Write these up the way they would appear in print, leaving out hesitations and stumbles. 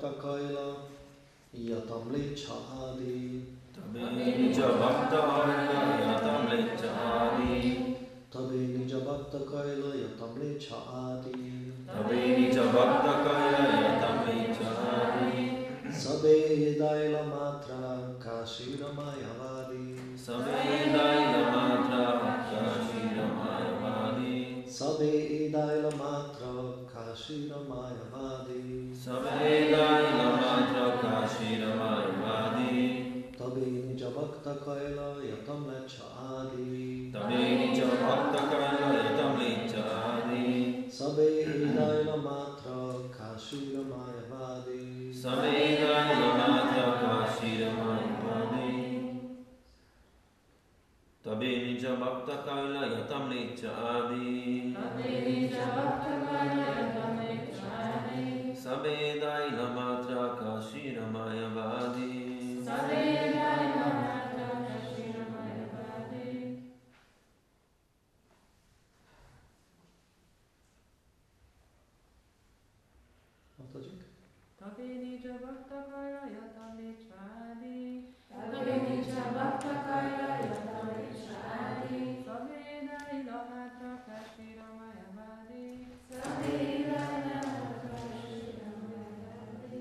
bhakta kaila yatam lecha adi. Tabe nija bhakta kaila yatam lecha adi. Tabe nija bhakta kaila yatam lecha adi. Tabe nija bhakta kaila yatam lecha adi. Sabe daila matra kashira mayavadi. Sabe daila matra kashira mayavadi. Sabe daila matra kashira mayavadi. Sabe daila matra kashira mayavadi. Tabe nija bhakta kaila yatam lecha adi. Tabe nija bhakta kaila yatam lecha adi. Sabe daila matra kashira mayavadi. Sabe daila matra kashira mayavadi. Tabe nija bhakta kaila yatam lecha adi. Sabe daila matra kashira mayavadi. Mondhatjuk? Tabe nija bhakta kaila yatam lecha adi. Tabe nija bhakta kaila yatam lecha adi. Sabe daila matra kashira mayavadi. Sabe daila matra kashira mayavadi.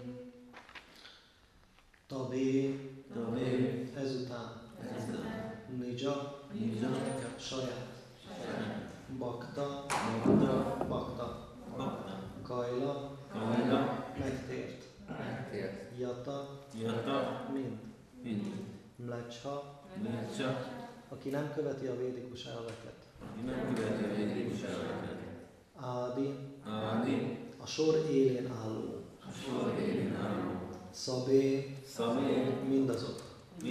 Tabe, Tabe ezután, nija, saját, bhakta, bhakta, kaila, megtért, yata, mind, mlecha, aki nem követi a védikus elveket, ádi, a sor élén álló, szabé, mindazok,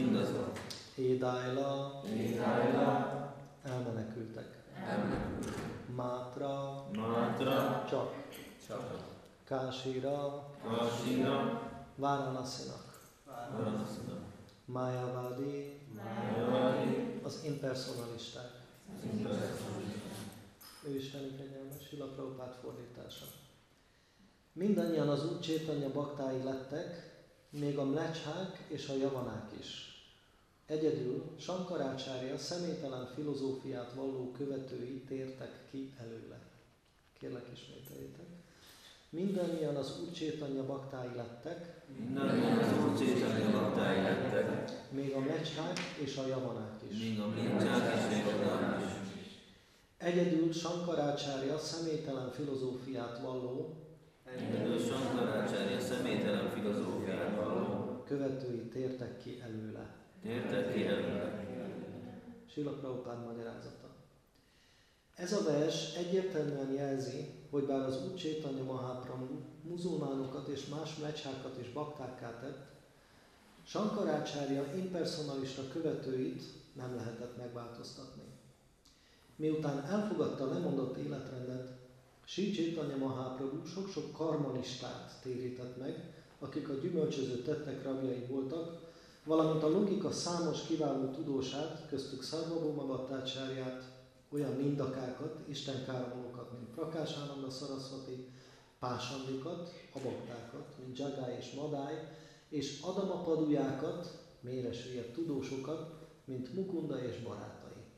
édájla, elmenekültek, mátra, csak, kásira, Varanasinak, Mayavadi, az impersonalisták. Ő isteni kegyelmes, Srila Prabhupád fordítása. Mindannyian az Úr Csaitanya baktái lettek, még a mlecchák és a javanák is. Egyedül Sankarácsárya személytelen filozófiát valló követői tértek ki előle. Kérlek, ismételjétek. Mindannyian az Úr Csaitanya baktái lettek, még a mlecchák és a javanák is. Egyedül Sankarácsárya személytelen filozófiát valló követői tértek ki előle. Srila Prabhupád magyarázata. Ez a vers egyértelműen jelzi, hogy bár az Úr Csaitanya Mahaprabhu muzulmánokat és más mlecchákat is baktákká tett, Sankarácsárya impersonalista követőit nem lehetett megváltoztatni. Miután elfogadta a lemondott életrendet, Sri Chaitanya Mahaprabhu sok-sok karmanistát térített meg, akik a gyümölcsöző tettek rabjai voltak, valamint a logika számos kiváló tudósát, köztük Sarvabhauma Bhattacsáryát, olyan mindakákat, istenkáromolókat, mint Prakásánanda Sarasvati, Pásandikat, abaktákat, mint Jagai és Madály, és Adamapadujákat, mélyre süllyedt tudósokat, mint Mukunda és barátai.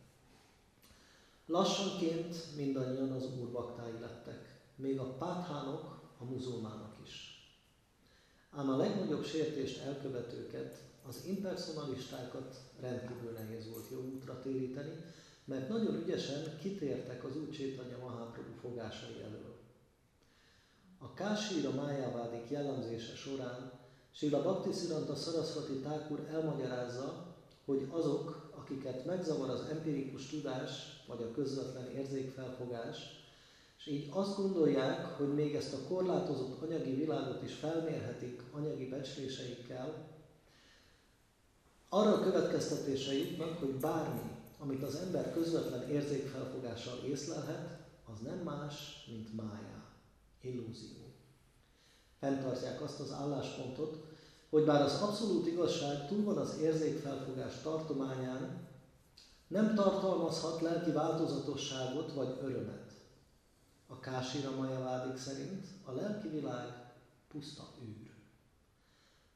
Lassanként mindannyian az Úr baktái lettek, még a páthánok, a muzulmánok is. Ám a legnagyobb sértést elkövetőket, az impersonalistákat rendkívül nehéz volt jó útra téríteni, mert nagyon ügyesen kitértek az Úr Csaitanya Mahaprabhu fogásai elől. A Kásira Májávádik jellemzése során Srila Bhaktisiddhanta Sarasvati Thakur elmagyarázza, hogy azok, akiket megzavar az empirikus tudás vagy a közvetlen érzékfelfogás, és így azt gondolják, hogy még ezt a korlátozott anyagi világot is felmérhetik anyagi becsléseikkel, arra a következtetésre jutnak, hogy bármi, amit az ember közvetlen érzékfelfogással észlelhet, az nem más, mint mája, illúzió. Fenntartják azt az álláspontot, hogy bár az abszolút igazság túl van az érzékfelfogás tartományán, nem tartalmazhat lelki változatosságot vagy örömet. A Kásira Majavádik szerint a lelki világ puszta űr.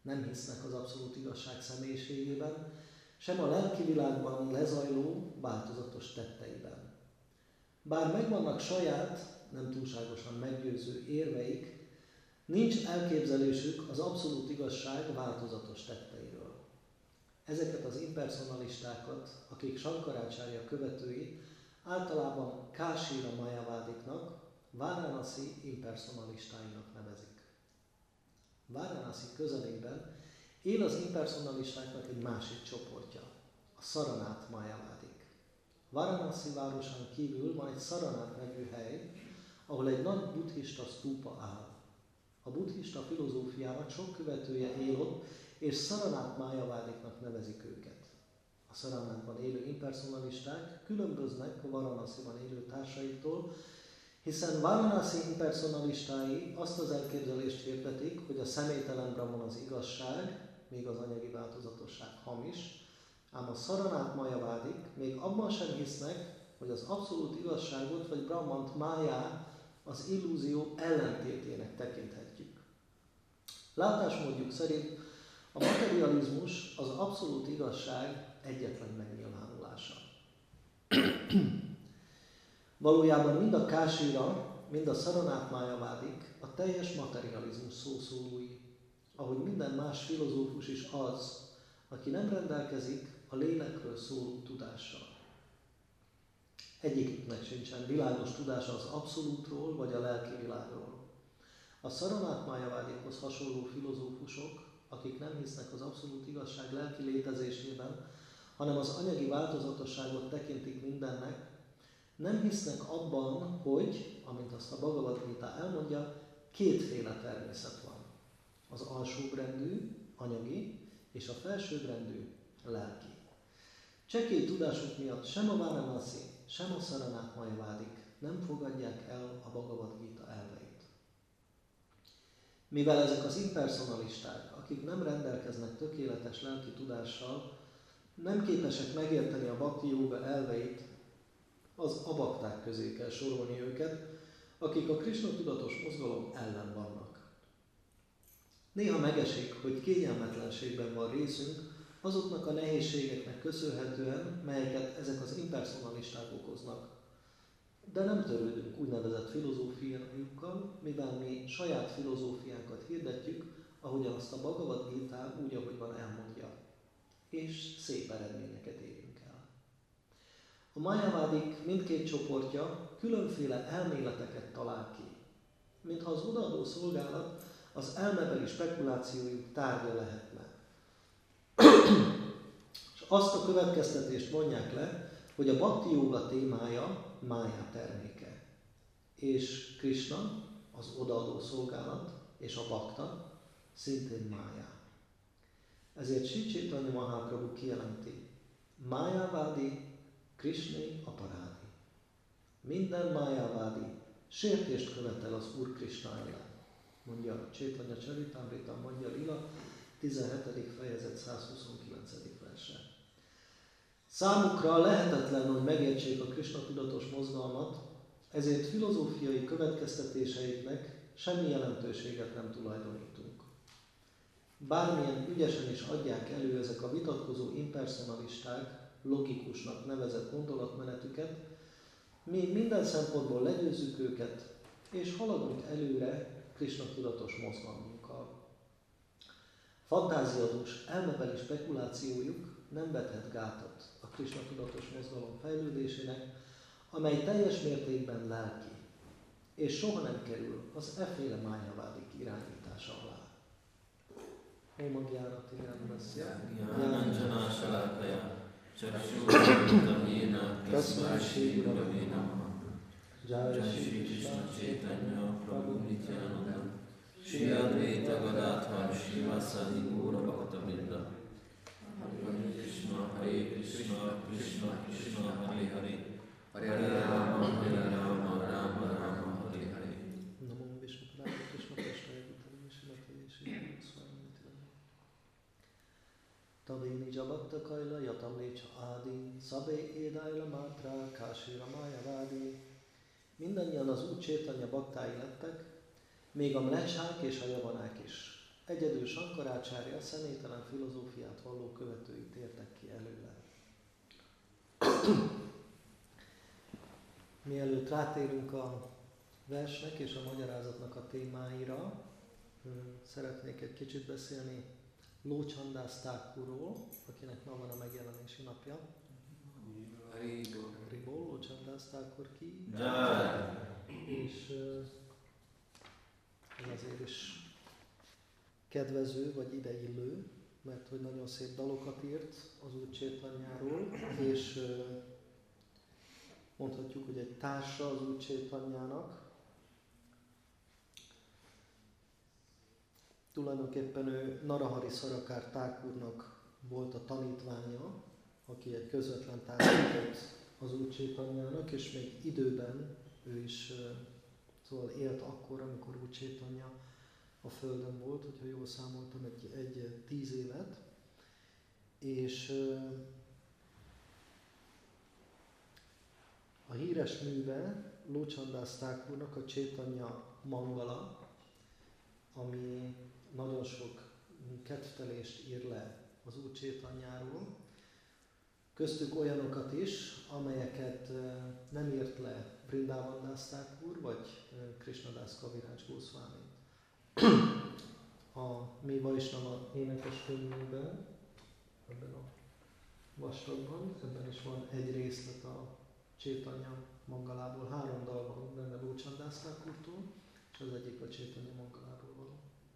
Nem hisznek az abszolút igazság személyiségében, sem a lelki világban lezajló, változatos tetteiben. Bár megvannak saját, nem túlságosan meggyőző érveik, nincs elképzelésük az abszolút igazság változatos tetteiről. Ezeket az impersonalistákat, akik Sankarácsárya követői, általában Kásira Mayavádiknak, Varanasi impersonalistáinak nevezik. Varanasi közelében él az impersonalistáknak egy másik csoportja, a Saranát Mayavádik. Varanasi városán kívül van egy Saranát nevű hely, ahol egy nagy buddhista stúpa áll. A buddhista filozófiának sok követője él ott, és Saranát Mayavádiknak nevezik őket. A Saranátban élő impersonalisták különböznek a Varanasiban élő társaiktól, hiszen Varanasi impersonalistái azt az elképzelést hirdetik, hogy a személytelen Brahman az igazság, még az anyagi változatosság hamis, ám a Saranát Mayavádik még abban sem hisznek, hogy az abszolút igazságot vagy Brahmant májá az illúzió ellentétének tekinthetjük. Látásmódjuk szerint a materializmus az abszolút igazság egyetlen megnyilvánulása. Valójában mind a Kásira, mind a Saranát Mayavádik a teljes materializmus szószólói, ahogy minden más filozófus is az, aki nem rendelkezik a lélekről szóló tudással. Egyiküknek sincsen világos tudása az abszolútról vagy a lelki világról. A Saranát Mayavádikhoz hasonló filozófusok, akik nem hisznek az abszolút igazság lelki létezésében, hanem az anyagi változatosságot tekintik mindennek, nem hisznek abban, hogy, amint azt a Bhagavad Gita elmondja, kétféle természet van. Az alsóbrendű, anyagi, és a felsőbrendű, lelki. Csekély tudásuk miatt sem a Varanasi, sem a Saranát Mayavádik nem fogadják el a Bhagavad Gita elveit. Mivel ezek az impersonalisták, akik nem rendelkeznek tökéletes lelki tudással, nem képesek megérteni a Bhakti Jóga elveit, az abakták közé kell sorolni őket, akik a Krishna tudatos mozgalom ellen vannak. Néha megesik, hogy kényelmetlenségben van részünk azoknak a nehézségeknek köszönhetően, melyeket ezek az impersonalisták okoznak. De nem törődünk úgynevezett filozófiájukkal, mivel mi saját filozófiánkat hirdetjük, ahogyan azt a Bhagavad Gita úgy, ahogy van elmondja. És szép eredményeket érünk el. A Mayavádik mindkét csoportja különféle elméleteket talál ki, mintha az odaadó szolgálat az elmebeli spekulációjuk tárgya lehetne. És azt a következtetést vonják le, hogy a Bhakti Jóga témája májá terméke. És Krishna, az odaadó szolgálat és a bakta szintén májá. Ezért Sri Chaitanya Mahaprabhu kijelenti, Mayavádi Krishné aparádi. Minden Mayavádi sértést követel az Úr Krishna ellen. Mondja Chaitanya Charitamrita Madhya Lila, 17. fejezet 129. verse. Számukra lehetetlen, hogy megértsék a Krishna tudatos mozgalmat, ezért filozófiai következtetéseiknek semmi jelentőséget nem tulajdonítunk. Bármilyen ügyesen is adják elő ezek a vitatkozó impersonalisták logikusnak nevezett gondolatmenetüket, mi minden szempontból legyőzzük őket, és haladunk előre Krishna tudatos mozgalmunkkal. Fantáziadús, elmebeli spekulációjuk nem vethet gátat a Krishna tudatos mozgalom fejlődésének, amely teljes mértékben lelki, és soha nem kerül az efféle Mayavádik irányítása alá. Om Gyánati Gnánasya Jnananjana Salakaya Chakshurāmitam Yena Tasmai Shri Gurave Namaha Jai Shri Krishna Chaitanya Prabhu Nityananda Shri Advaita Gadadhar Srivasadi Gaura Bhakta-vrinda Hare Krishna Krishna Krishna Hare Hare Hare Rama Rama Rama Hare Hare. Namo Vishnu Krishna Krishna Vishnu Shri Swami Tavini Jabakta Kaila Yatam Lecha Adi Szabé Édájla Mátra Kásira Mayavádi. Mindannyian az Úr Chaitanya baktái lettek, még a mlecsák és a javanák is. Egyedül Sankarácsárya személytelen filozófiát valló követői tértek ki előle. Mielőtt rátérünk a versnek és a magyarázatnak a témáira, szeretnék egy kicsit beszélni Lócsandász Thakurról, akinek ma van a megjelenési napja. Haribol, Lócsandász Thakur ki. És ez azért is kedvező, vagy ideillő, mert hogy nagyon szép dalokat írt az Úr Csétanyáról, és mondhatjuk, hogy egy társa az Úr Csétanyának. Tulajdonképpen ő Narahari Szarakár Thakurnak volt a tanítványa, aki egy közvetlen társa volt az Úr Csétanyának, és még időben ő is szóval élt akkor, amikor Úr Csétanya a földön volt, hogyha jól számoltam, egy 10 évet, és a híres műve Lócsandász Thakurnak a Csétanya Mangala, ami nagyon sok kedvtelést ír le az Úr Csétanyáról, köztük olyanokat is, amelyeket nem írt le Vrindavan-dász Thakur vagy Krishnadász Kaviraj Goswami. A Mi Vaisnava énekes könyvében, ebben a vastagban, ebben is van egy részlet a Csétanya Mangalából, 3 dal van benne Lócsandász Thakurtól, és az egyik a Csétanya Mangalából való.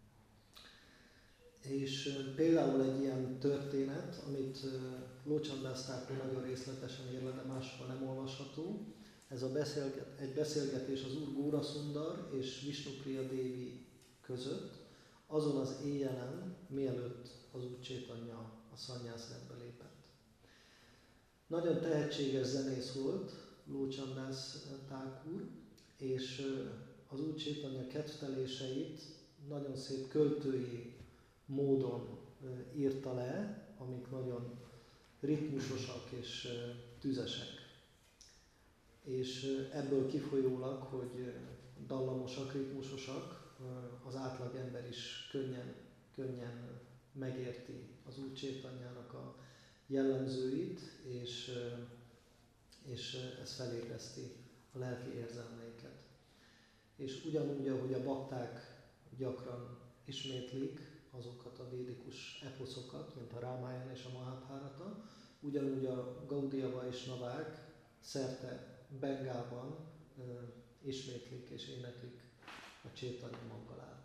És például egy ilyen történet, amit Lócsandász Thakur nagyon részletesen ír le, de máshol nem olvasható, ez egy beszélgetés az Úr Górasundar és Vishnupriya Devi között, azon az éjjelen, mielőtt az Úr Csétanya a szannyászrendbe lépett. Nagyon tehetséges zenész volt Lócsandász Thakur, és az Úr Csétanya kedvteléseit nagyon szép költői módon írta le, amik nagyon ritmusosak és tüzesek. És ebből kifolyólag, hogy dallamosak, ritmusosak, az átlag ember is könnyen megérti az Úr Csétanyának a jellemzőit, és ez felébreszti a lelki érzelmeiket. És ugyanúgy, ahogy a bakták gyakran ismétlik azokat a védikus eposzokat, mint a Rámáján és a Mahabhárata, ugyanúgy a Gaudiya Vaisnavák szerte Bengálban ismétlik és éneklik a Csétanya Mangalát.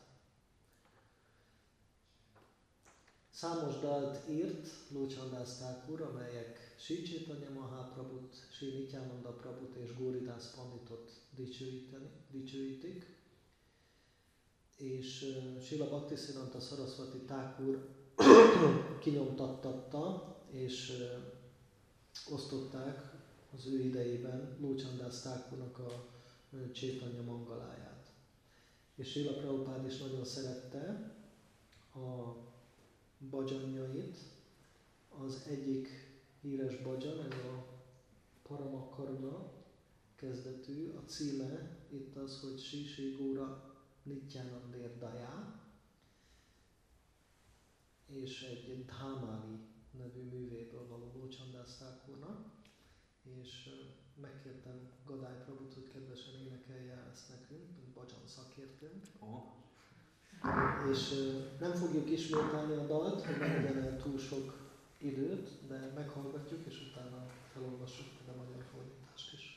Számos dalt írt Lócsandász Thakur, amelyek Sri Csétanya Mahaprabhut, Sri Nityananda Prabhut és Góridász Panditot dicsőítik, és Srila Bhaktisiddhanta Saraswati Thakur kinyomtattatta, és osztották az ő idejében Lócsandász Thakurnak a Csétanya Mangaláját. És Srila Prabhupád is nagyon szerette a bhajanjait. Az egyik híres bhajan, ez a Paramakaruna kezdetű, a címe itt az, hogy Sri Sri Góra Nityanandér Daya, és egy Dhámáli nevű művéből való Lócsandász Thakurnak, és megkértem Gadály Prabhut, hogy kedvesen énekelje el ezt nekünk, mint bhajan szakértőnk. És nem fogjuk ismételni a dalt, hogy ne legyen el túl sok időt, de meghallgatjuk, és utána felolvassuk a magyar fordítást is.